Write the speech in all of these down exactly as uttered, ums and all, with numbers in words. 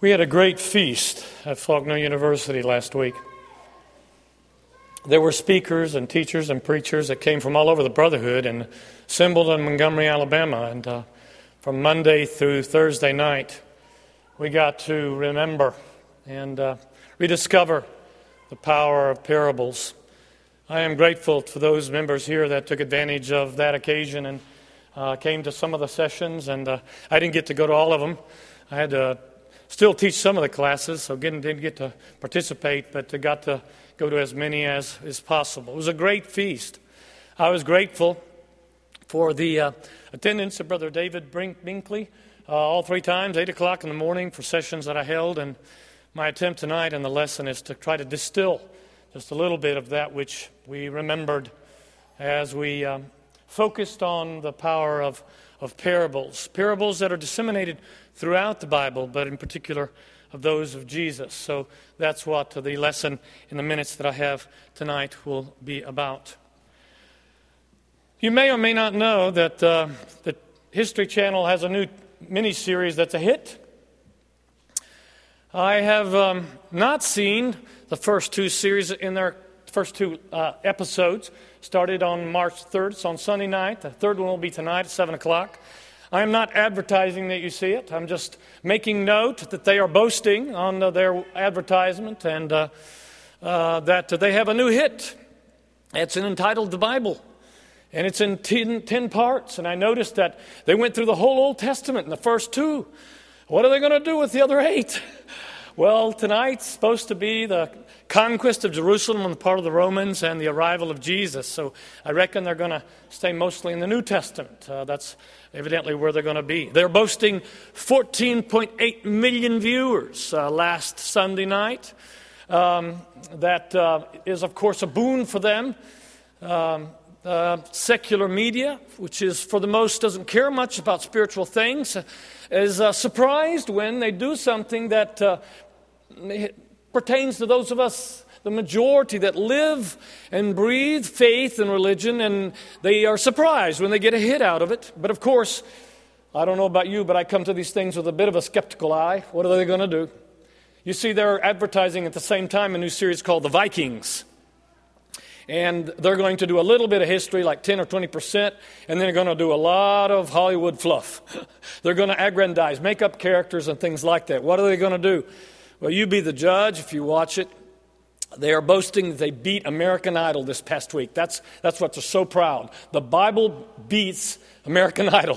We had a great feast at Faulkner University last week. There were speakers and teachers and preachers that came from all over the Brotherhood and assembled in Montgomery, Alabama. And uh, from Monday through Thursday night, we got to remember and uh, rediscover the power of parables. I am grateful for those members here that took advantage of that occasion and uh, came to some of the sessions. And uh, I didn't get to go to all of them. I had to still teach some of the classes, so again, didn't get to participate, but I got to go to as many as is possible. It was a great feast. I was grateful for the uh, attendance of Brother David Brink- Binkley uh, all three times, eight o'clock in the morning for sessions that I held, and my attempt tonight in the lesson is to try to distill just a little bit of that which we remembered as we um, focused on the power of, of parables, parables that are disseminated throughout the Bible, but in particular of those of Jesus. So that's what the lesson in the minutes that I have tonight will be about. You may or may not know that uh, the History Channel has a new mini-series that's a hit. I have um, not seen the first two series in their first two uh, episodes. Started on March third. It's on Sunday night. The third one will be tonight at seven o'clock. I am not advertising that you see it. I'm just making note that they are boasting on uh, their advertisement and uh, uh, that they have a new hit. It's entitled The Bible, and it's in ten, ten parts. And I noticed that they went through the whole Old Testament in the first two. What are they going to do with the other eight? Well, tonight's supposed to be the conquest of Jerusalem on the part of the Romans and the arrival of Jesus. So I reckon they're going to stay mostly in the New Testament. Uh, that's evidently where they're going to be. They're boasting fourteen point eight million viewers uh, last Sunday night. Um, that uh, is, of course, a boon for them. Um, uh, secular media, which is for the most doesn't care much about spiritual things, is uh, surprised when they do something that uh, pertains to those of us, the majority that live and breathe faith and religion, and they are surprised when they get a hit out of it. But of course, I don't know about you, but I come to these things with a bit of a skeptical eye. What are they going to do? You see, they're advertising at the same time a new series called The Vikings. And they're going to do a little bit of history, like ten or twenty percent, and then they're going to do a lot of Hollywood fluff. They're going to aggrandize, make up characters and things like that. What are they going to do? Well, you be the judge if you watch it. They are boasting that they beat American Idol this past week. That's, that's what they're so proud. The Bible beats American Idol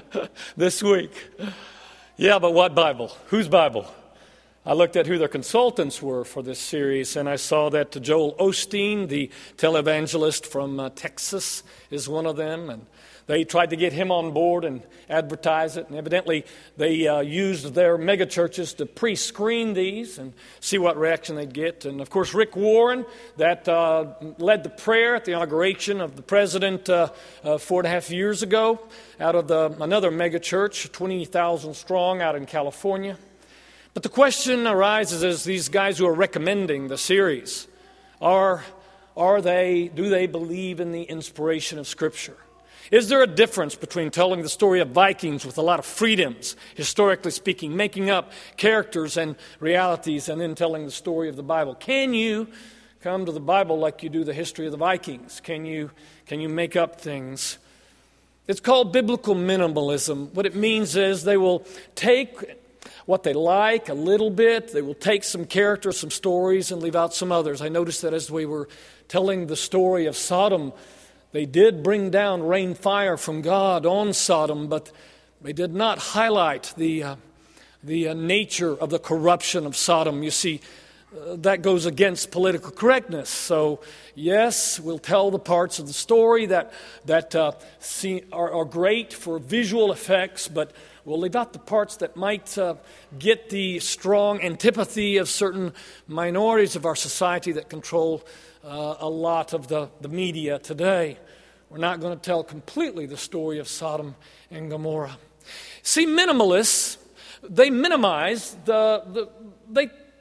this week. Yeah, but what Bible? Whose Bible? I looked at who their consultants were for this series, and I saw that Joel Osteen, the televangelist from uh, Texas, is one of them. And they tried to get him on board and advertise it. And evidently, they uh, used their megachurches to pre-screen these and see what reaction they'd get. And, of course, Rick Warren, that uh, led the prayer at the inauguration of the president uh, uh, four and a half years ago out of the, another megachurch, twenty thousand strong out in California. But the question arises is these guys who are recommending the series, are, are they, do they believe in the inspiration of Scripture? Is there a difference between telling the story of Vikings with a lot of freedoms, historically speaking, making up characters and realities, and then telling the story of the Bible? Can you come to the Bible like you do the history of the Vikings? Can you, can you make up things? It's called biblical minimalism. What it means is they will take what they like a little bit. They will take some characters, some stories, and leave out some others. I noticed that as we were telling the story of Sodom, they did bring down rain fire from God on Sodom, but they did not highlight the uh, the uh, nature of the corruption of Sodom. You see, uh, that goes against political correctness. So, yes, we'll tell the parts of the story that that uh, see, are, are great for visual effects, but we'll leave out the parts that might uh, get the strong antipathy of certain minorities of our society that control uh, a lot of the, the media today. We're not going to tell completely the story of Sodom and Gomorrah. See, minimalists, they minimize the, the they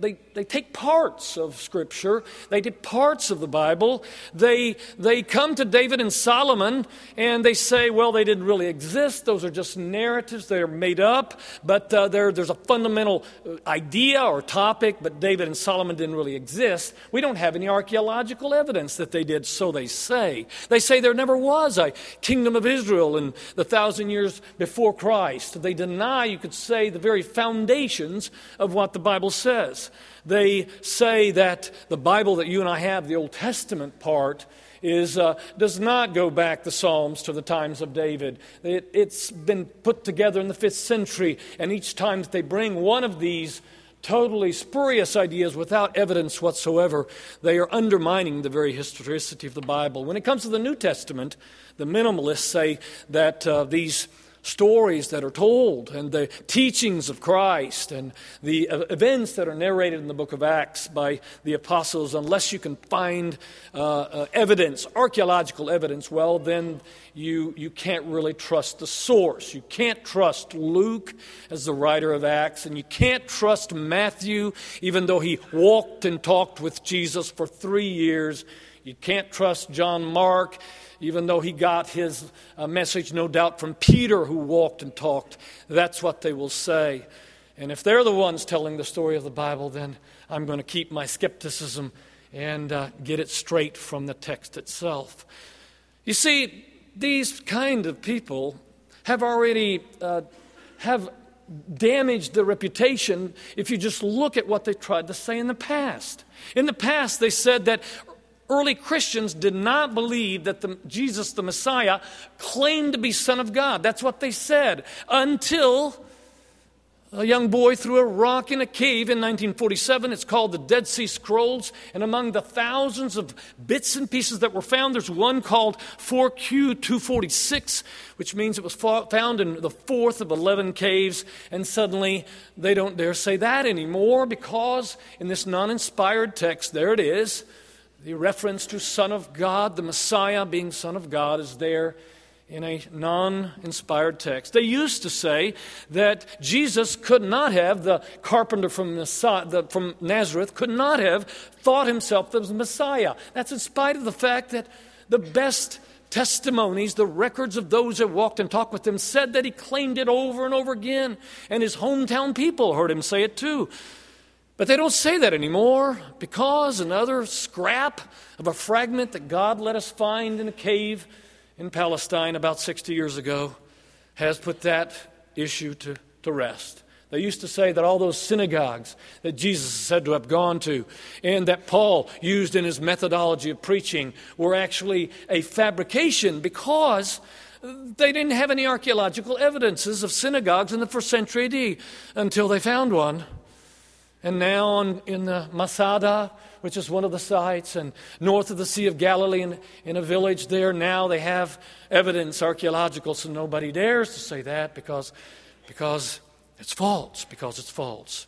they, they take parts of Scripture. They take parts of the Bible. They, they come to David and Solomon and they say, well, they didn't really exist. Those are just narratives. They're made up. But uh, there, there's a fundamental idea or topic, but David and Solomon didn't really exist. We don't have any archaeological evidence that they did, so they say. They say there never was a kingdom of Israel in the thousand years before Christ. They deny, you could say, the very foundations of what the Bible says. They say that the Bible that you and I have, the Old Testament part, is uh, does not go back the Psalms to the times of David. It, it's been put together in the fifth century, and each time that they bring one of these totally spurious ideas without evidence whatsoever, they are undermining the very historicity of the Bible. When it comes to the New Testament, the minimalists say that uh, these stories that are told and the teachings of Christ and the events that are narrated in the book of Acts by the apostles, unless you can find uh, uh, evidence, archaeological evidence, well, then you, you can't really trust the source. You can't trust Luke as the writer of Acts, and you can't trust Matthew, even though he walked and talked with Jesus for three years. You can't trust John Mark, even though he got his uh, message, no doubt, from Peter, who walked and talked. That's what they will say. And if they're the ones telling the story of the Bible, then I'm going to keep my skepticism and uh, get it straight from the text itself. You see, these kind of people have already uh, have damaged their reputation if you just look at what they tried to say in the past. In the past, they said that early Christians did not believe that the, Jesus, the Messiah, claimed to be Son of God. That's what they said, until a young boy threw a rock in a cave in nineteen forty-seven. It's called the Dead Sea Scrolls. And among the thousands of bits and pieces that were found, there's one called four Q two forty-six, which means it was found in the fourth of eleven caves. And suddenly they don't dare say that anymore, because in this non-inspired text, there it is, the reference to Son of God, the Messiah being Son of God, is there in a non-inspired text. They used to say that Jesus could not have, the carpenter from, Messiah, the, from Nazareth, could not have thought himself as the Messiah. That's in spite of the fact that the best testimonies, the records of those that walked and talked with him, said that he claimed it over and over again. And his hometown people heard him say it too. But they don't say that anymore, because another scrap of a fragment that God let us find in a cave in Palestine about sixty years ago has put that issue to, to rest. They used to say that all those synagogues that Jesus is said to have gone to and that Paul used in his methodology of preaching were actually a fabrication, because they didn't have any archaeological evidences of synagogues in the first century A D until they found one. And now on, in the Masada, which is one of the sites, and north of the Sea of Galilee in, in a village there, now they have evidence, archaeological, so nobody dares to say that because, because it's false, because it's false.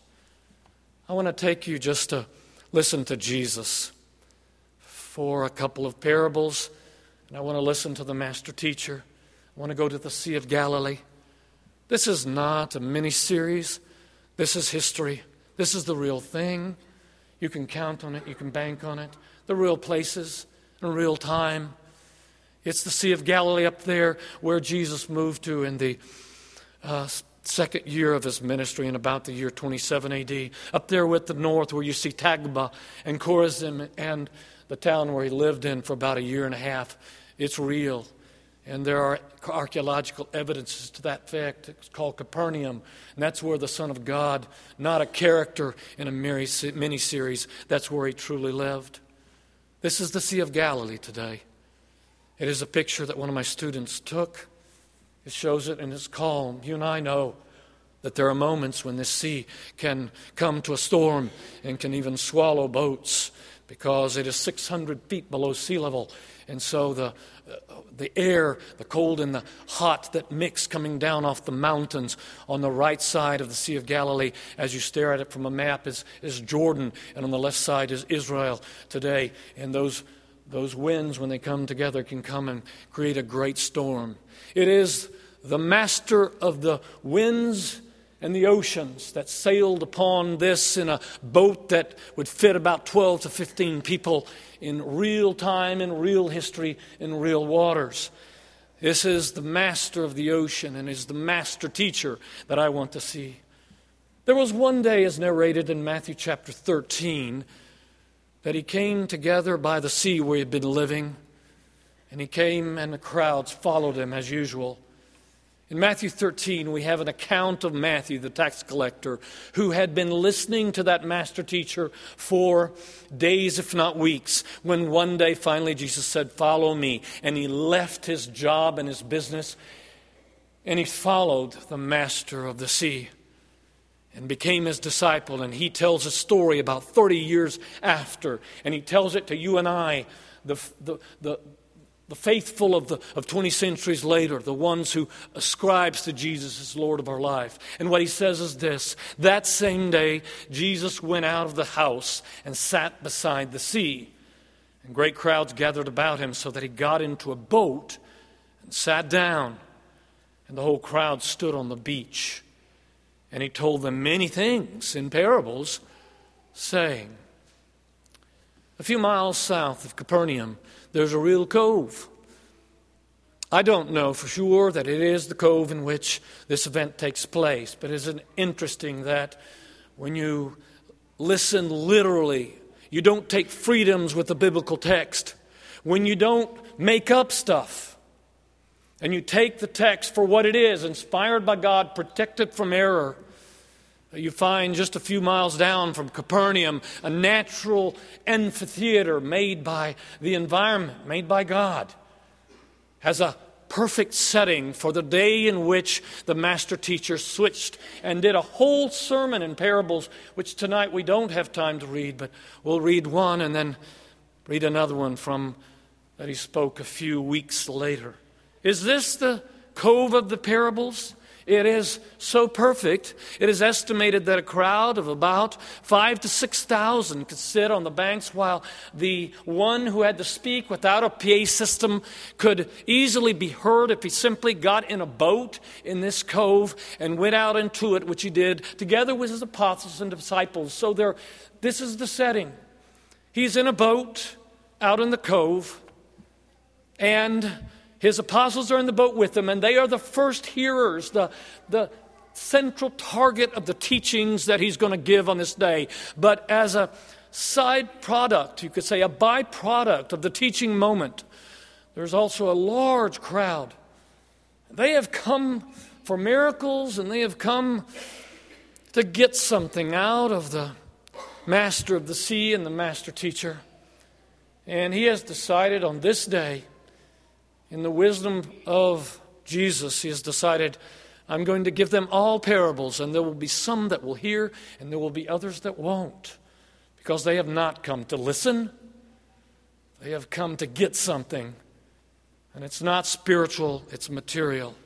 I want to take you just to listen to Jesus for a couple of parables, and I want to listen to the master teacher. I want to go to the Sea of Galilee. This is not a mini-series. This is history. This is the real thing. You can count on it. You can bank on it. The real places in real time. It's the Sea of Galilee up there where Jesus moved to in the uh, second year of his ministry in about the year twenty-seven A D. Up there with the north where you see Tagba and Chorazin and the town where he lived in for about a year and a half. It's real. And there are archaeological evidences to that fact. It's called Capernaum. And that's where the Son of God, not a character in a mini-series, that's where he truly lived. This is the Sea of Galilee today. It is a picture that one of my students took. It shows it in its calm. You and I know that there are moments when this sea can come to a storm and can even swallow boats, because it is six hundred feet below sea level. And so the uh, the air, the cold and the hot that mix coming down off the mountains on the right side of the Sea of Galilee, as you stare at it from a map, is, is Jordan, and on the left side is Israel today. And those those winds, when they come together, can come and create a great storm. It is the master of the winds and the oceans that sailed upon this in a boat that would fit about twelve to fifteen people in real time, in real history, in real waters. This is the master of the ocean and is the master teacher that I want to see. There was one day, as narrated in Matthew chapter thirteen, that he came together by the sea where he had been living, and he came and the crowds followed him as usual. In Matthew thirteen, we have an account of Matthew, the tax collector, who had been listening to that master teacher for days, if not weeks, when one day finally Jesus said, "Follow me." And he left his job and his business, and he followed the master of the sea and became his disciple. And he tells a story about thirty years after, and he tells it to you and I, the the the The faithful of the of twenty centuries later, the ones who ascribes to Jesus as Lord of our life. And what he says is this: that same day, Jesus went out of the house and sat beside the sea. And great crowds gathered about him, so that he got into a boat and sat down. And the whole crowd stood on the beach. And he told them many things in parables, saying, a few miles south of Capernaum, there's a real cove. I don't know for sure that it is the cove in which this event takes place, but isn't it interesting that when you listen literally, you don't take freedoms with the biblical text. When you don't make up stuff, and you take the text for what it is, inspired by God, protected from error, you find just a few miles down from Capernaum a natural amphitheater made by the environment, made by God, has a perfect setting for the day in which the master teacher switched and did a whole sermon in parables, which tonight we don't have time to read, but we'll read one and then read another one from that he spoke a few weeks later. Is this the cove of the parables? It is so perfect. It is estimated that a crowd of about five to six thousand could sit on the banks, while the one who had to speak without a P A system could easily be heard if he simply got in a boat in this cove and went out into it, which he did together with his apostles and disciples. So there, this is the setting. He's in a boat out in the cove, and his apostles are in the boat with him, and they are the first hearers, the, the central target of the teachings that he's going to give on this day. But as a side product, you could say a byproduct of the teaching moment, there's also a large crowd. They have come for miracles, and they have come to get something out of the master of the sea and the master teacher. And he has decided on this day, in the wisdom of Jesus, he has decided, I'm going to give them all parables, and there will be some that will hear, and there will be others that won't, because they have not come to listen. They have come to get something, and it's not spiritual, it's material.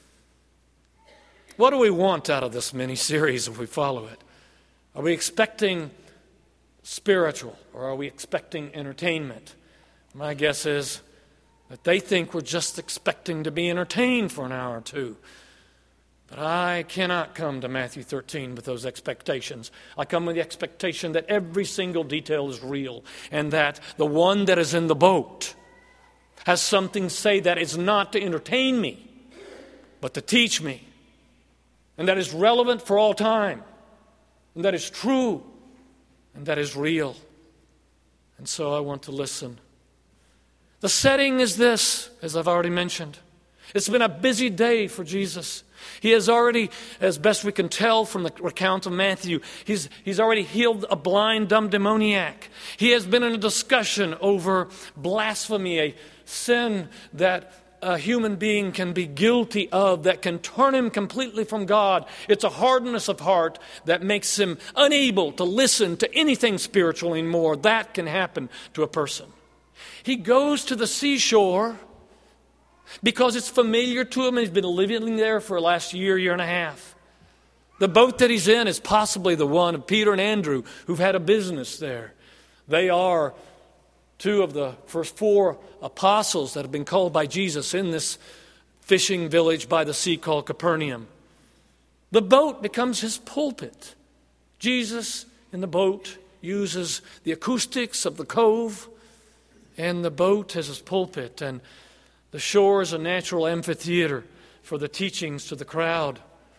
What do we want out of this mini-series if we follow it? Are we expecting spiritual, or are we expecting entertainment? My guess is that they think we're just expecting to be entertained for an hour or two. But I cannot come to Matthew thirteen with those expectations. I come with the expectation that every single detail is real, and that the one that is in the boat has something to say that is not to entertain me, but to teach me, and that is relevant for all time, and that is true, and that is real. And so I want to listen. The setting is this, as I've already mentioned. It's been a busy day for Jesus. He has already, as best we can tell from the account of Matthew, he's, he's already healed a blind, dumb demoniac. He has been in a discussion over blasphemy, a sin that a human being can be guilty of, that can turn him completely from God. It's a hardness of heart that makes him unable to listen to anything spiritual anymore. That can happen to a person. He goes to the seashore because it's familiar to him, and he's been living there for the last year, year and a half. The boat that he's in is possibly the one of Peter and Andrew, who've had a business there. They are two of the first four apostles that have been called by Jesus in this fishing village by the sea called Capernaum. The boat becomes his pulpit. Jesus in the boat uses the acoustics of the cove and the boat as his pulpit, and the shore is a natural amphitheater for the teachings to the crowd.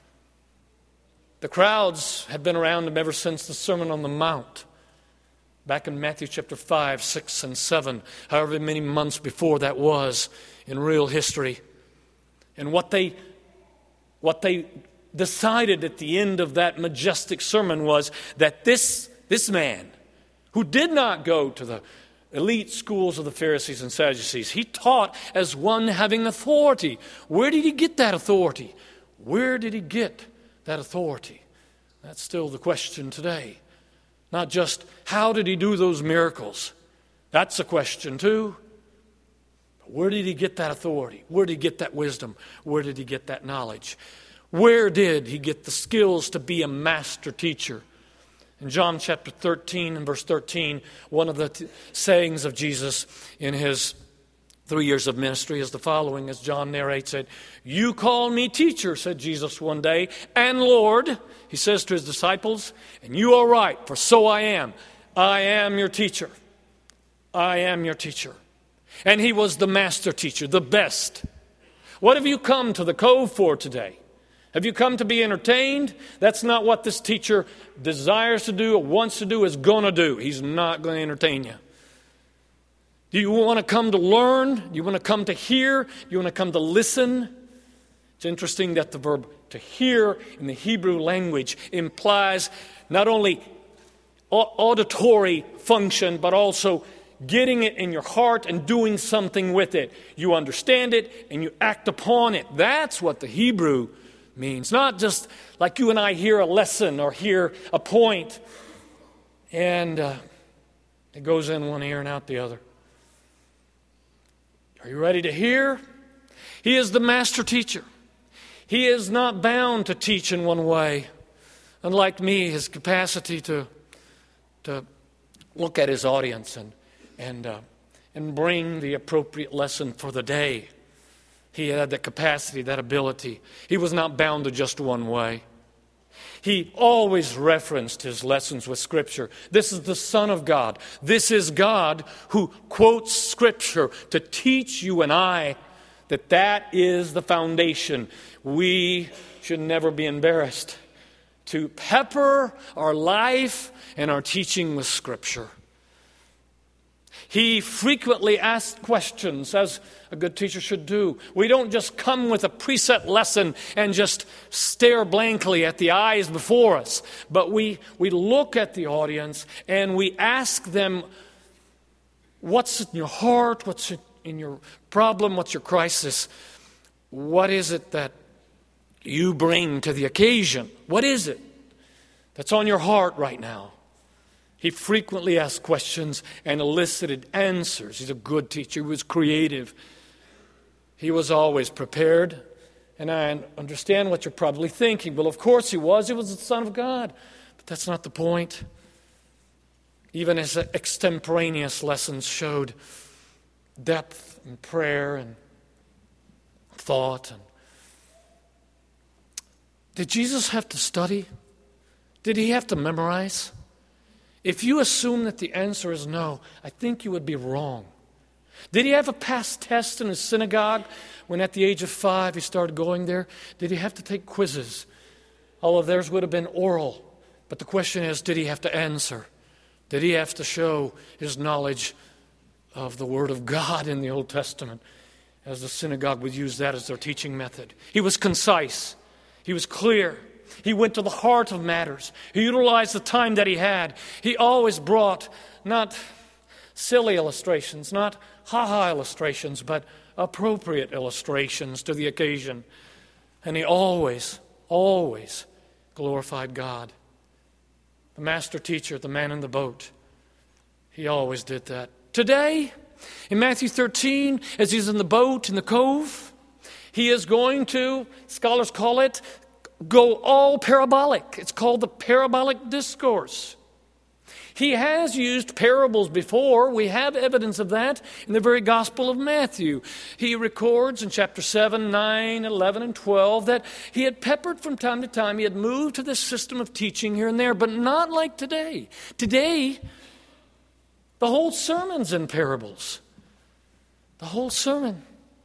The crowds have been around him ever since the Sermon on the Mount, back in Matthew chapter five, six, and seven, however many months before that was in real history. And what they, what they decided at the end of that majestic sermon was that this, this man, who did not go to the elite schools of the Pharisees and Sadducees, he taught as one having authority. Where did he get that authority? Where did he get that authority? That's still the question today. Not just how did he do those miracles? That's a question too. But where did he get that authority? Where did he get that wisdom? Where did he get that knowledge? Where did he get the skills to be a master teacher? In John chapter thirteen and verse thirteen, one of the t- sayings of Jesus in his three years of ministry is the following, as John narrates it. "You call me teacher," said Jesus one day, "and Lord," he says to his disciples, "and you are right, for so I am. I am your teacher. I am your teacher." And he was the master teacher, the best. What have you come to the Cove for today? Have you come to be entertained? That's not what this teacher desires to do or wants to do, is going to do. He's not going to entertain you. Do you want to come to learn? Do you want to come to hear? Do you want to come to listen? It's interesting that the verb to hear in the Hebrew language implies not only auditory function, but also getting it in your heart and doing something with it. You understand it and you act upon it. That's what the Hebrew means. Not just like you and I hear a lesson or hear a point and uh, it goes in one ear and out the other. Are you ready to hear? He is the master teacher. He is not bound to teach in one way. Unlike me, his capacity to to look at his audience and and uh, and bring the appropriate lesson for the day. He had that capacity, that ability. He was not bound to just one way. He always referenced his lessons with Scripture. This is the Son of God. This is God who quotes Scripture to teach you and I that that is the foundation. We should never be embarrassed to pepper our life and our teaching with Scripture. He frequently asked questions, as a good teacher should do. We don't just come with a preset lesson and just stare blankly at the eyes before us, but we, we look at the audience and we ask them, what's in your heart? What's in your problem? What's your crisis? What is it that you bring to the occasion? What is it that's on your heart right now? He frequently asked questions and elicited answers. He's a good teacher. He was creative. He was always prepared. And I understand what you're probably thinking. Well, of course he was. He was the Son of God. But that's not the point. Even his extemporaneous lessons showed depth and prayer and thought. And did Jesus have to study? Did he have to memorize? If you assume that the answer is no, I think you would be wrong. Did he have a past test in his synagogue when at the age of five he started going there? Did he have to take quizzes? All of theirs would have been oral. But the question is, did he have to answer? Did he have to show his knowledge of the Word of God in the Old Testament? As the synagogue would use that as their teaching method. He was concise. He was clear. He went to the heart of matters. He utilized the time that he had. He always brought not silly illustrations, not ha-ha illustrations, but appropriate illustrations to the occasion. And he always, always glorified God. The master teacher, the man in the boat, he always did that. Today, in Matthew thirteen, as he's in the boat in the cove, he is going to, scholars call it, go all parabolic. It's called the parabolic discourse. He has used parables before. We have evidence of that in the very Gospel of Matthew. He records in chapter seven, nine, eleven, and twelve that he had peppered from time to time. He had moved to this system of teaching here and there, but not like today. Today, the whole sermon's in parables. The whole sermon.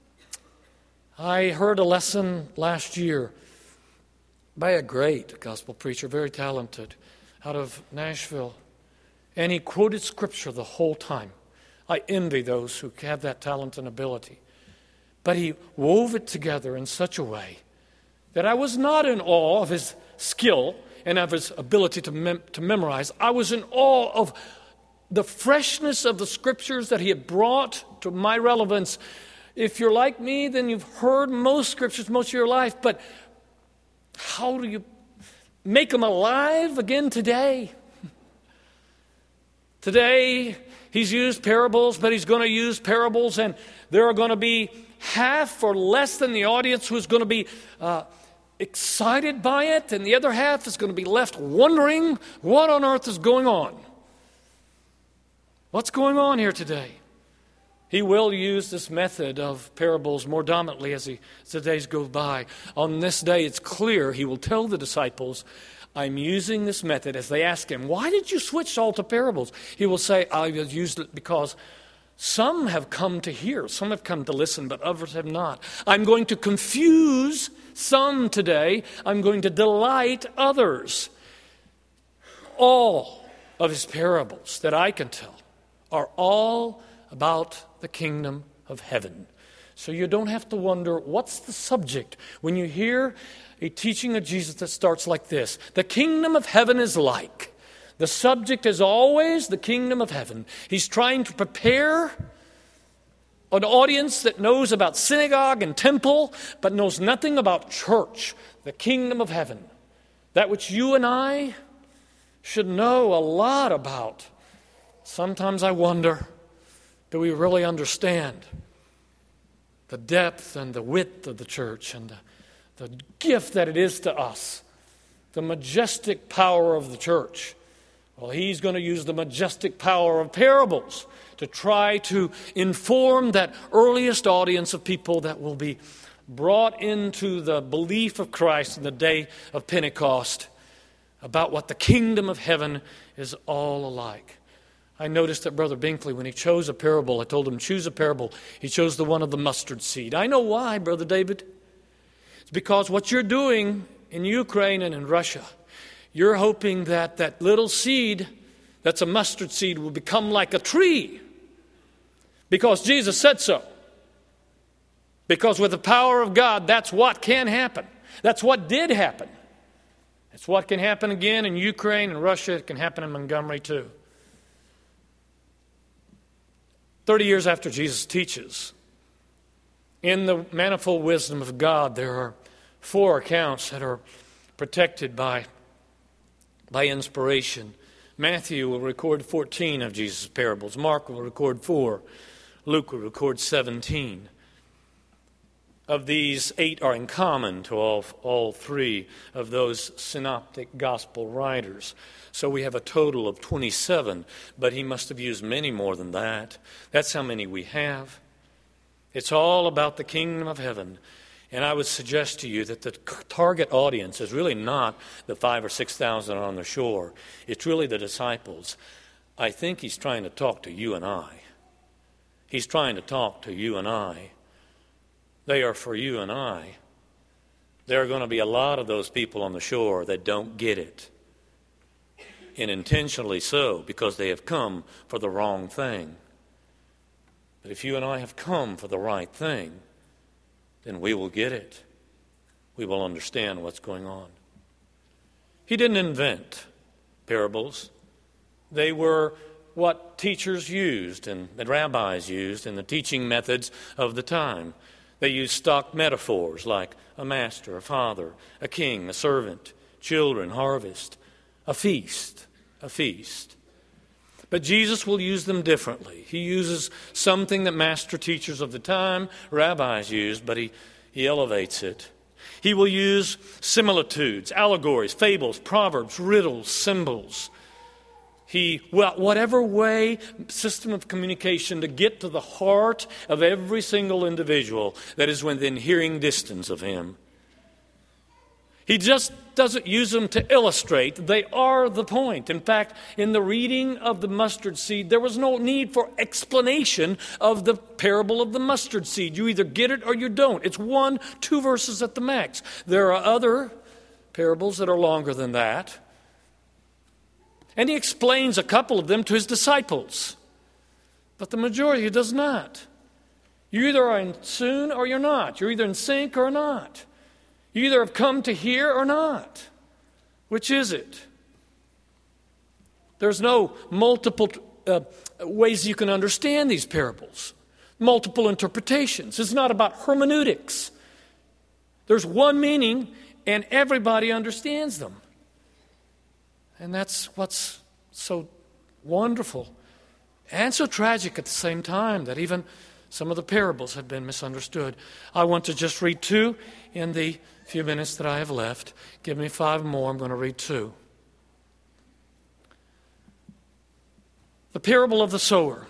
I heard a lesson last year by a great gospel preacher, very talented, out of Nashville. And he quoted Scripture the whole time. I envy those who have that talent and ability. But he wove it together in such a way that I was not in awe of his skill and of his ability to, mem- to memorize. I was in awe of the freshness of the Scriptures that he had brought to my relevance. If you're like me, then you've heard most Scriptures most of your life, but how do you make them alive again today? Today, he's used parables, but he's going to use parables, and there are going to be half or less than the audience who's going to be uh, excited by it, and the other half is going to be left wondering what on earth is going on. What's going on here today? He will use this method of parables more dominantly as, he, as the days go by. On this day, it's clear he will tell the disciples, I'm using this method. As they ask him, why did you switch all to parables? He will say, I used it because some have come to hear, some have come to listen, but others have not. I'm going to confuse some today. I'm going to delight others. All of his parables that I can tell are all about the kingdom of heaven. So you don't have to wonder, what's the subject when you hear a teaching of Jesus that starts like this? The kingdom of heaven is like. The subject is always the kingdom of heaven. He's trying to prepare an audience that knows about synagogue and temple, but knows nothing about church, the kingdom of heaven. That which you and I should know a lot about. Sometimes I wonder, do we really understand the depth and the width of the church and the, the gift that it is to us, the majestic power of the church? Well, he's going to use the majestic power of parables to try to inform that earliest audience of people that will be brought into the belief of Christ in the day of Pentecost about what the kingdom of heaven is all alike. I noticed that Brother Binkley, when he chose a parable, I told him, choose a parable. He chose the one of the mustard seed. I know why, Brother David. It's because what you're doing in Ukraine and in Russia, you're hoping that that little seed that's a mustard seed will become like a tree. Because Jesus said so. Because with the power of God, that's what can happen. That's what did happen. It's what can happen again in Ukraine and Russia. It can happen in Montgomery too. Thirty years after Jesus teaches, in the manifold wisdom of God, there are four accounts that are protected by, by inspiration. Matthew will record fourteen of Jesus' parables. Mark will record four. Luke will record seventeen. Of these, eight are in common to all, all three of those synoptic gospel writers. So we have a total of twenty-seven, but he must have used many more than that. That's how many we have. It's all about the kingdom of heaven. And I would suggest to you that the target audience is really not the five or six thousand on the shore. It's really the disciples. I think he's trying to talk to you and I. He's trying to talk to you and I. They are for you and I. There are going to be a lot of those people on the shore that don't get it. And intentionally so, because they have come for the wrong thing. But if you and I have come for the right thing, then we will get it. We will understand what's going on. He didn't invent parables. They were what teachers used and the rabbis used in the teaching methods of the time. They used stock metaphors like a master, a father, a king, a servant, children, harvest, a feast, a feast. But Jesus will use them differently. He uses something that master teachers of the time, rabbis used, but he, he elevates it. He will use similitudes, allegories, fables, proverbs, riddles, symbols. He, well, whatever way, system of communication to get to the heart of every single individual that is within hearing distance of him. He just doesn't use them to illustrate. They are the point. In fact, in the reading of the mustard seed, there was no need for explanation of the parable of the mustard seed. You either get it or you don't. It's one, two verses at the max. There are other parables that are longer than that. And he explains a couple of them to his disciples. But the majority does not. You either are in tune or you're not. You're either in sync or not. You either have come to hear or not. Which is it? There's no multiple uh, ways you can understand these parables. Multiple interpretations. It's not about hermeneutics. There's one meaning and everybody understands them. And that's what's so wonderful and so tragic at the same time, that even some of the parables have been misunderstood. I want to just read two in the few minutes that I have left. Give me five more. I'm going to read two. The parable of the sower.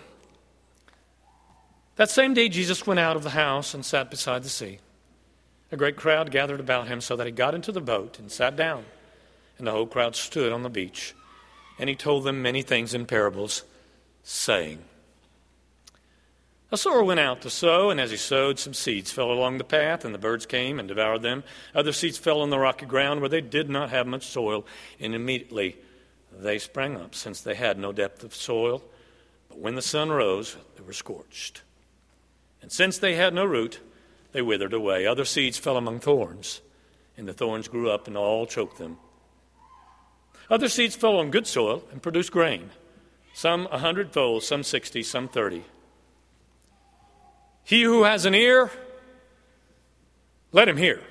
That same day Jesus went out of the house and sat beside the sea. A great crowd gathered about him so that he got into the boat and sat down. And the whole crowd stood on the beach, and he told them many things in parables, saying, A sower went out to sow, and as he sowed, some seeds fell along the path, and the birds came and devoured them. Other seeds fell on the rocky ground where they did not have much soil, and immediately they sprang up, since they had no depth of soil. But when the sun rose, they were scorched. And since they had no root, they withered away. Other seeds fell among thorns, and the thorns grew up and all choked them. Other seeds fell on good soil and produced grain, some a hundredfold, some sixty, some thirty. He who has an ear, let him hear.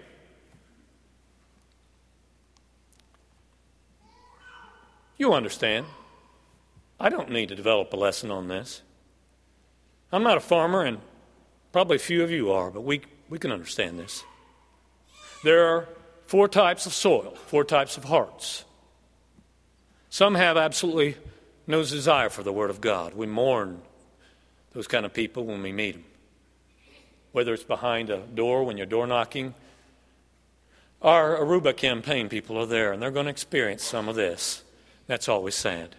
You understand. I don't need to develop a lesson on this. I'm not a farmer, and probably few of you are, but we, we can understand this. There are four types of soil, four types of hearts. Some have absolutely no desire for the Word of God. We mourn those kind of people when we meet them. Whether it's behind a door when you're door knocking. Our Aruba campaign people are there, and they're going to experience some of this. That's always sad.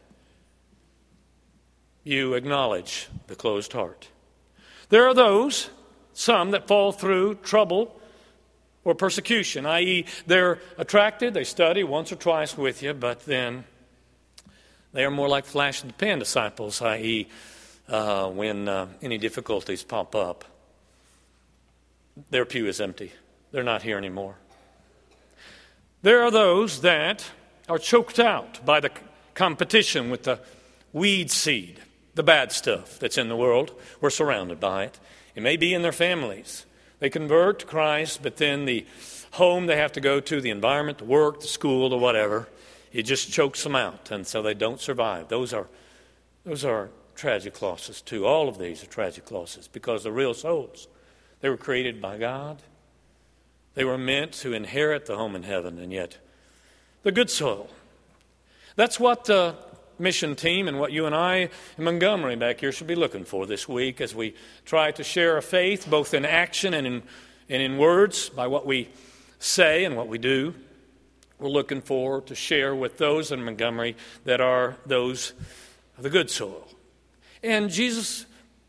You acknowledge the closed heart. There are those, some, that fall through trouble or persecution, that is they're attracted, they study once or twice with you, but then they are more like flash in the pan disciples, that is uh, when uh, any difficulties pop up, their pew is empty. They're not here anymore. There are those that are choked out by the competition with the weed seed, the bad stuff that's in the world. We're surrounded by it. It may be in their families. They convert to Christ, but then the home they have to go to, the environment, the work, the school, the whatever, it just chokes them out, and so they don't survive. Those are those are tragic losses too. All of these are tragic losses because they're real souls. They were created by God. They were meant to inherit the home in heaven, and yet the good soil. That's what the mission team and what you and I in Montgomery back here should be looking for this week as we try to share a faith both in action and in, and in words by what we say and what we do. We're looking for to share with those in Montgomery that are those of the good soil. And Jesus,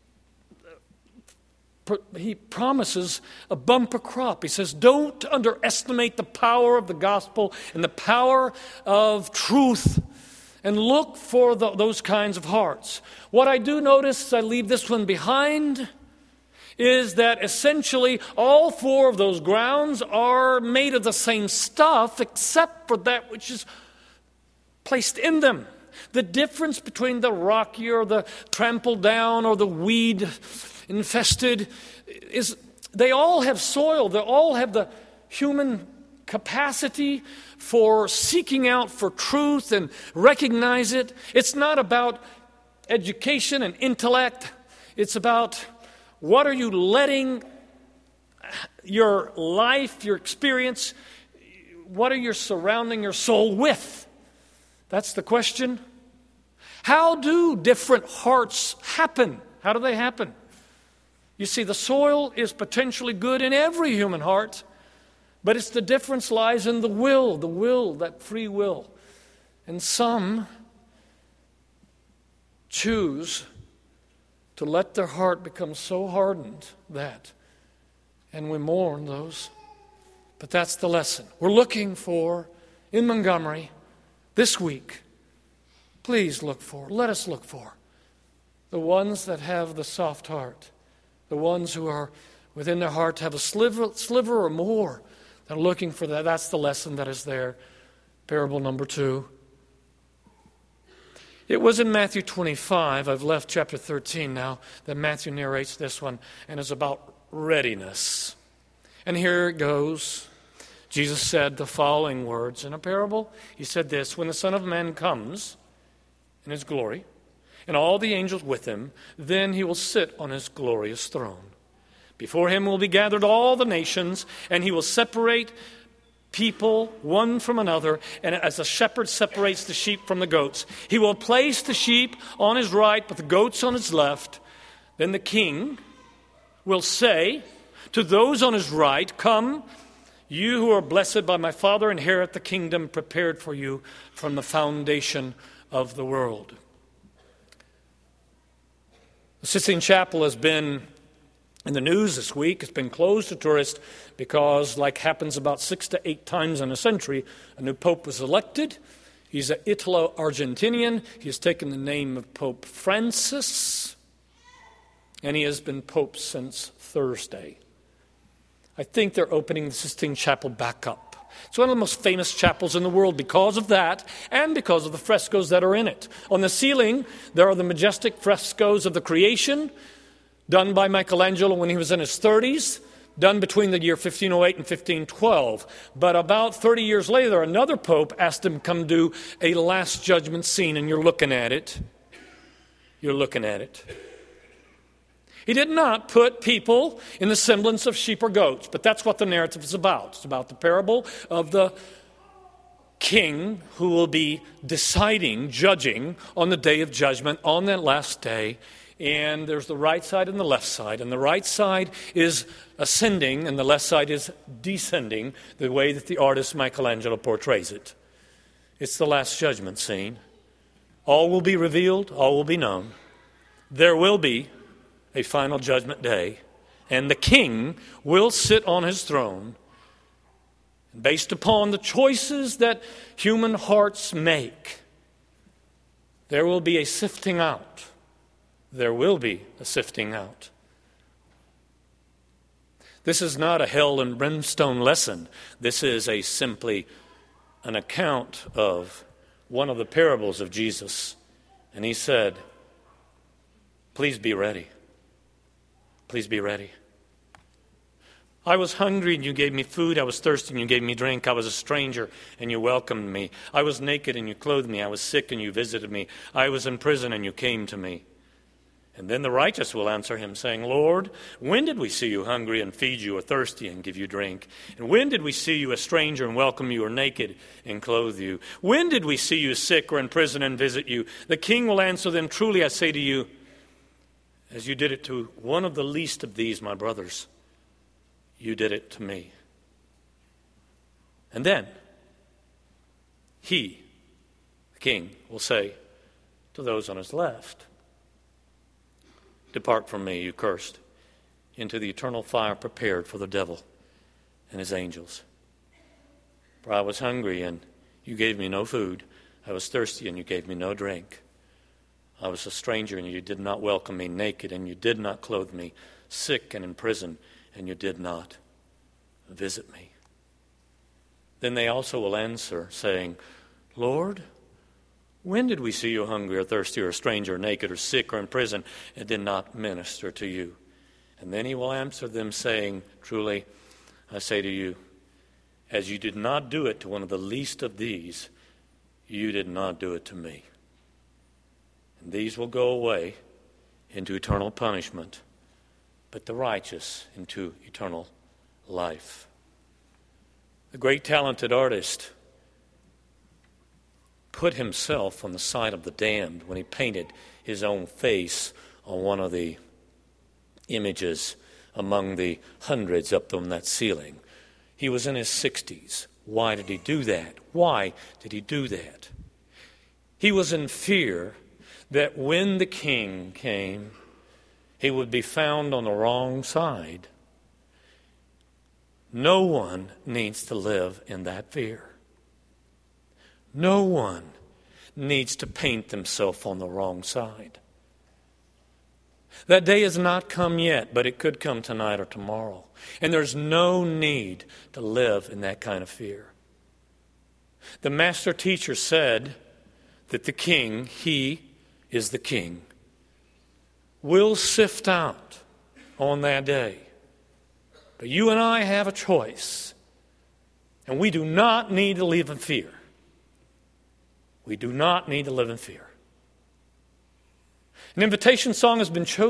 he promises a bumper crop. He says, don't underestimate the power of the gospel and the power of truth, and look for the, those kinds of hearts. What I do notice, I leave this one behind, is that essentially all four of those grounds are made of the same stuff except for that which is placed in them. The difference between the rocky or the trampled down or the weed infested is they all have soil. They all have the human capacity for seeking out for truth and recognize it. It's not about education and intellect. It's about what are you letting your life, your experience, what are you surrounding your soul with? That's the question. How do different hearts happen? How do they happen? You see, the soil is potentially good in every human heart, but it's the difference lies in the will, the will, that free will. And some choose to let their heart become so hardened that, and we mourn those. But that's the lesson we're looking for in Montgomery this week. Please look for, let us look for the ones that have the soft heart, the ones who are within their heart have a sliver, sliver or more. They're looking for that. That's the lesson that is there. Parable number two. It was in Matthew twenty-five, I've left chapter thirteen now, that Matthew narrates this one, and is about readiness. And here it goes. Jesus said the following words in a parable. He said this, when the Son of Man comes in his glory, and all the angels with him, then he will sit on his glorious throne. Before him will be gathered all the nations, and he will separate people one from another, and as a shepherd separates the sheep from the goats. He will place the sheep on his right, but the goats on his left. Then the king will say to those on his right, come, you who are blessed by my Father, inherit the kingdom prepared for you from the foundation of the world. The Sistine Chapel has been in the news this week. It's been closed to tourists because, like happens about six to eight times in a century, a new pope was elected. He's an Italo-Argentinian. He has taken the name of Pope Francis, and he has been pope since Thursday. I think they're opening the Sistine Chapel back up. It's one of the most famous chapels in the world because of that and because of the frescoes that are in it. On the ceiling, there are the majestic frescoes of the creation done by Michelangelo when he was in his thirties, done between the year fifteen oh eight and fifteen twelve. But about thirty years later, another pope asked him to come do a Last Judgment scene, and you're looking at it. You're looking at it. He did not put people in the semblance of sheep or goats, but that's what the narrative is about. It's about the parable of the king who will be deciding, judging on the day of judgment, on that last day. And there's the right side and the left side. And the right side is ascending and the left side is descending, the way that the artist Michelangelo portrays it. It's the Last Judgment scene. All will be revealed, all will be known. There will be a final judgment day, and the king will sit on his throne. Based upon the choices that human hearts make, there will be a sifting out. There will be a sifting out. This is not a hell and brimstone lesson. This is a simply an account of one of the parables of Jesus. And he said, please be ready. Please be ready. I was hungry and you gave me food. I was thirsty and you gave me drink. I was a stranger and you welcomed me. I was naked and you clothed me. I was sick and you visited me. I was in prison and you came to me. And then the righteous will answer him, saying, Lord, when did we see you hungry and feed you, or thirsty and give you drink? And when did we see you a stranger and welcome you, or naked and clothe you? When did we see you sick or in prison and visit you? The king will answer them, truly I say to you, as you did it to one of the least of these, my brothers, you did it to me. And then he, the king, will say to those on his left, depart from me, you cursed, into the eternal fire prepared for the devil and his angels. For I was hungry, and you gave me no food. I was thirsty, and you gave me no drink. I was a stranger, and you did not welcome me, naked, and you did not clothe me, sick and in prison, and you did not visit me. Then they also will answer, saying, Lord, when did we see you hungry or thirsty or a stranger or naked or sick or in prison and did not minister to you? And then he will answer them, saying, truly, I say to you, as you did not do it to one of the least of these, you did not do it to me. And these will go away into eternal punishment, but the righteous into eternal life. The great talented artist put himself on the side of the damned when he painted his own face on one of the images among the hundreds up on that ceiling. He was in his sixties. Why did he do that? Why did he do that? He was in fear that when the king came, he would be found on the wrong side. No one needs to live in that fear. No one needs to paint themselves on the wrong side. That day has not come yet, but it could come tonight or tomorrow. And there's no need to live in that kind of fear. The master teacher said that the king, he is the king, will sift out on that day. But you and I have a choice. And we do not need to live in fear. We do not need to live in fear. An invitation song has been chosen.